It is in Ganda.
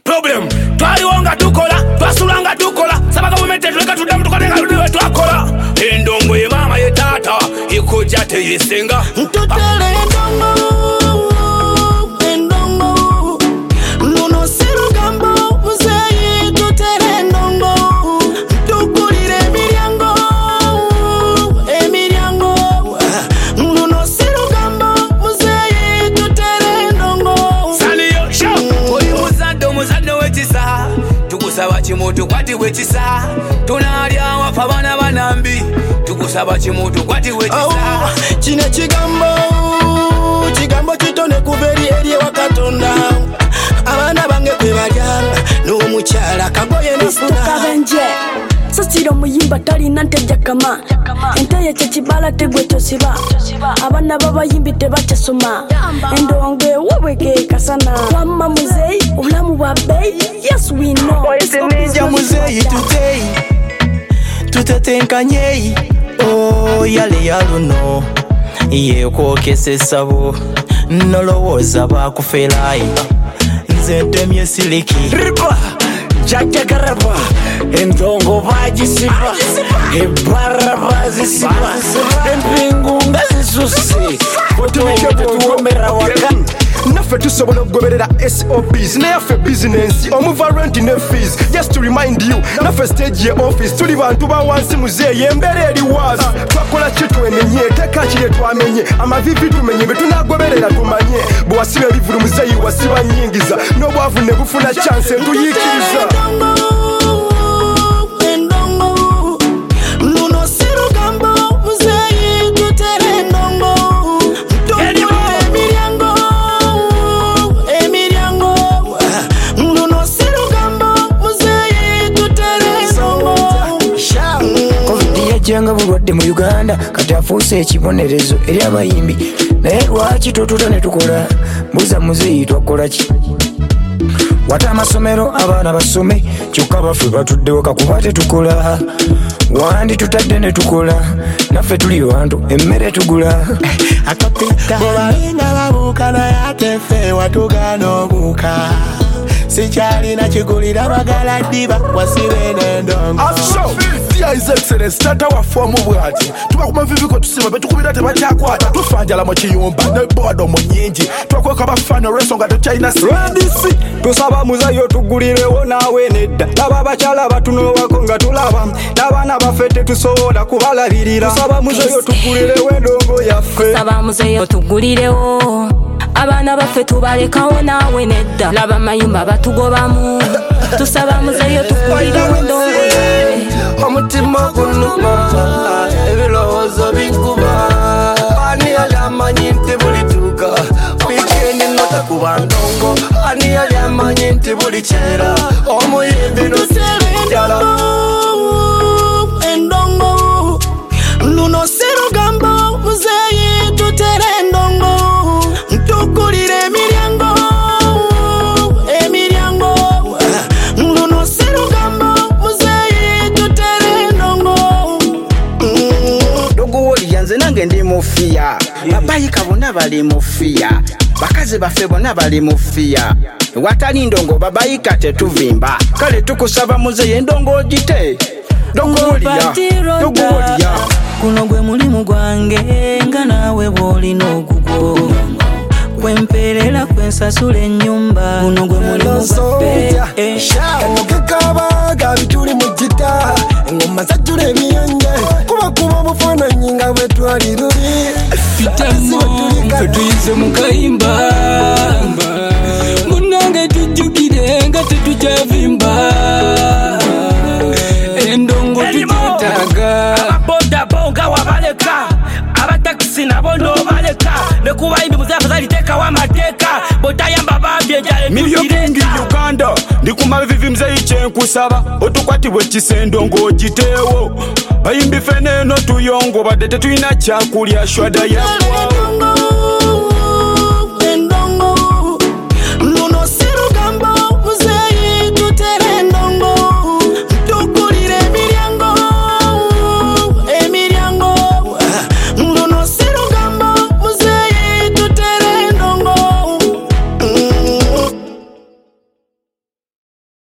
problem. Twaliwonga tukola, twasulanga tukola. Saba government tuleka tudamu tukatenga ludiwe twakola. Endongo ye mama ye tata, ikuja teyisenga. Tutele endongo, luno serugambo, muzeyi tutele endongo. Tukulire emilyango, luno serugambo, muzeyi tutele endongo. Saliyo show, oli muzadde wekisa. Tukusaba kimuntu kwati wekisa. Tunalya wafa bana banambi. Tukusaba kimuntu kwati wekisa. Kino kigambo kitone kuberi eri wakatonda. Abaana bange kwe balyanga n'omukyala kagoye nafuna. Sasiro muyimba talina nteja kama. Entaye kyekibala tegwe tosiba. Abana babayimbi tebakyasoma. Endonge webweke kasana. Wamma muzeyi obulamu bwa bbeeyi. Yes we know. Ninja muzeyi tuteyi tutetenkanyeyi. Oh yale yaluno yekwokesa essabo nolowooza bakuferayi nze ntemye siliki Riba, jagagaraba. Endongo bagisiba. Ebara bazisiba. Empingu ngazisusi. Tuwomera wakani. Naffe tusobola okugoberera SOPs neyaffe business omuva rent ne fees. Just to remind you, naffe stage ye office tuli bantu ba wansi muzeeyi embeera eri waazi. Twakola ki twenenye teka kiri twamenye amavivi tumenye betunagoberera tumanye bwe wasiba ebivulu muzeeyi wasiba nyingiza n'obwavu ne bufuna chance tuyiikiriza. Luno serugambo, muzeyi tutele endongo. Luno serugambo, muzeyi tutele endongo. Covid yajenga bulwadde mu Uganda kati afuuse ekibonerezo eri abayimbi. Naye lwaki totuta ne tukola? Mbuza muzeeyi twakola ki? Wata amasomero abaana basome kyokka baffe batuddewo kakuba tetukola. Wandi tutadde ne tukola. Naffe tuli bantu emmere tugula. Akapita bobalinga babuuka naye ate ffe watugana obuuka. Sikyalina kigulira bagala ddiba wasibe n'endongo. Dear His Excellency, tata waffe omubwati tuba ku mavivi ko tusiba betukubira tebakyakwata tufanjala mu kiyumba ne bodo mu nnyingi twakweka bafana olw'ensonga tekyalina Radisi tusaba muzeeyi tugulirewo naawe nedda. Laba abakyala batunulwako nga tulaba. N'abaana baffe tetusobola kubalabirira. Tusaba muzeeyi tugulirewo endongo yaffe. Tusaba muzeeyi tugulirewo. Abaana baffe tubalekawo naawe nedda. Laba amayumba batugobamu. Tusaba muzeeyi tugulirewo endongo yaffe. Omutima gunuma ebirowoozo binkuba. Ani yali amanyi nti bulituuka wiikendi notakuba ndongo. Ani yali amanyi nti buli kyera omuyimbi noserenjala. Endongo luno serugambo, muzeeyi tutele endongo. Tukulire emilyango. Luno serugambo, muzeeyi tutele endongo. Doguwoli yanze nange ndi mufiya. Babayika bonna bali mufiya. Bakazi baffe bonna bali mufiya. Watali ndongo babayika tetuvimba. Kale tukusaba muzeeyi endongo ogite. Doguwoliya. Kuno gwe mulimu gwange nga naawe bw'olina ogugwo. Kwemperera kwensasula ennyumba. Kuno gwe mulimu gwaffe. Kakabaga bituli mu gita engoma zatula ebiyonje kubakuba obufaananyi nga bwe twali luli. Fitamo ffe tuyize mu kayimba. Munnange tujjukire nga tetukyavimba. Endongo tugyetaaga. Ababoda bonga wabaleka. Abatakisi nabo n'obaleka. Ne kubayimbi muzeeyi zaliteekawo amateeka. Botayamba bambye enjala Miliyoni Uganda ndi ku mavivi muzeeyi kyenkusaba otukwatibwe kisendongo ogiteewo. Bayimbi ffe n'eno tuyongo badde tetulina kyakulya shwada yakwawo.